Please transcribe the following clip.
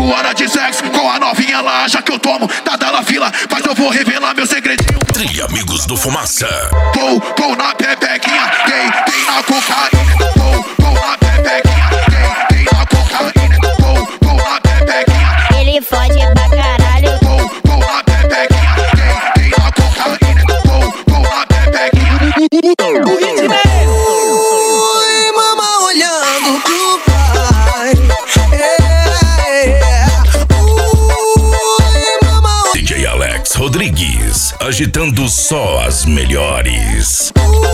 hora de sexo com a novinha, ela acha que eu tomo, tá dela fila, mas eu vou revelar meu segredinho. Tri Amigos do Fumaça. Vou na pepequinha, tem na cocaína. Vou na pepequinha, tem na cocaína. Vou na pepequinha. Ele fode pra caralho. Vou na pepequinha, tem na cocaína. Vou na pepequinha. Oi, mama olhando pro pai. DJ Alex Rodrigues, agitando só as melhores.